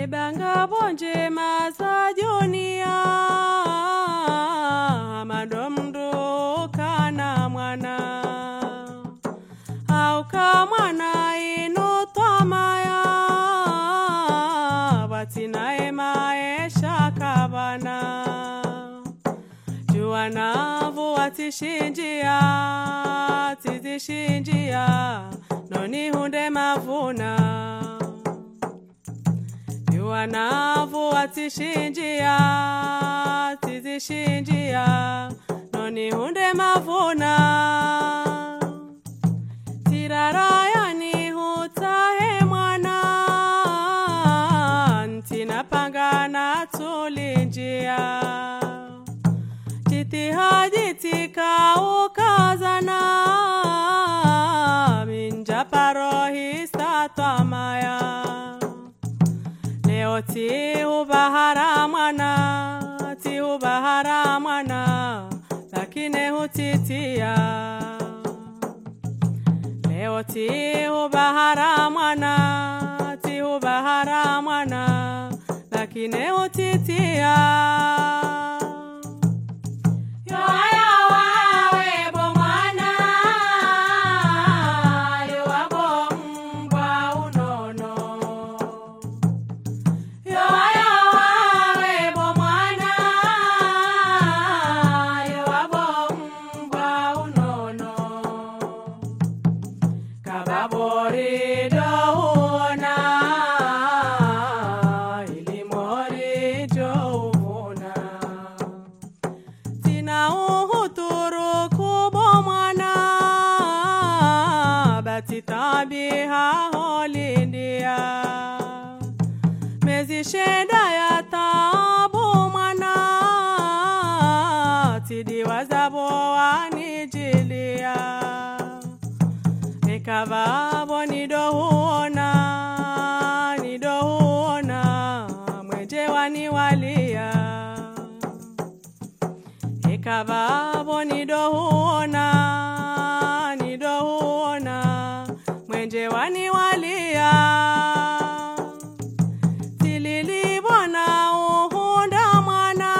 Ebanga bonje maza dunia madomdo kana mwana au kamwana ino twamaya batina emaesha kabana juana vuatishinjia tizishinjia noni hunde mavuna wanavu atishinjia tizishinjia noni hunde mavuna tiraraya ni hutahe mwana ntina pangana tulinjia titihajitika ukazana minja parohi satwamaya Ti ubahara mwana lakini hutitia leo ti ubahara mwana lakini hutitia Tabiha holindia mezi sheda ya tabu mana tidi wazabo wanijilia ekavabo nidohuona mwenje waniwalia ekavabo nidohuona mwenje waniwalia tililibona uhunda mwana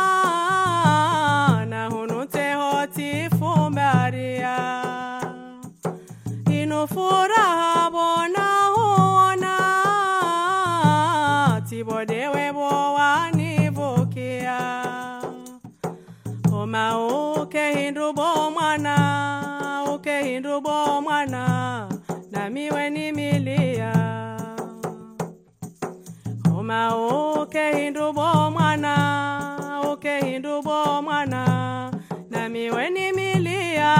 na hunute hoti fumbaria inufuraha bona huona tibodewe bo wanivukia Oma ukehindu bo mwana namiwe ni milia Oma ukehindu bo mwana namiwe ni milia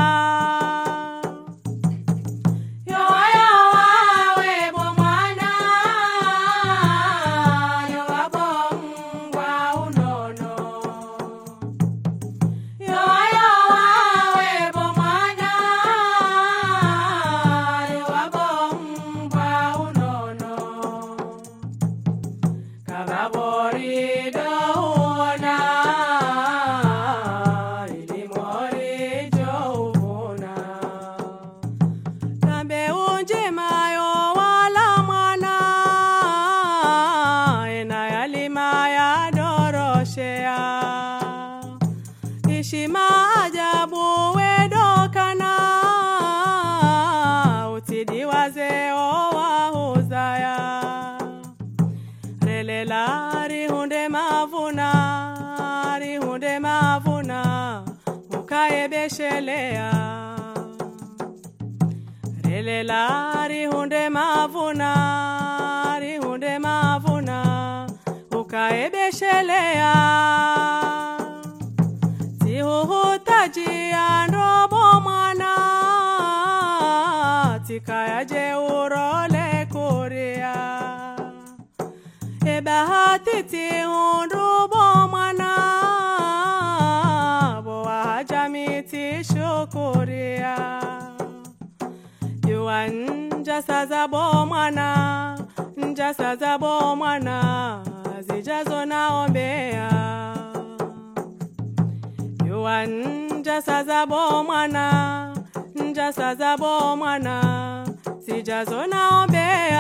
Ishima ajabu wedokana utidi wazeo wahuzaya relela rihunde mavuna ukaebeshelea relela rihunde mavuna ukaebeshelea Tihuhutajia nrobo mwana Tikaya je urole kuria Ebahati tihunrubo mwana Boa hajamiti shukuria Yuan jasaza bo mwana Zijazo naombea Njasaza bo mwana sijazo naombea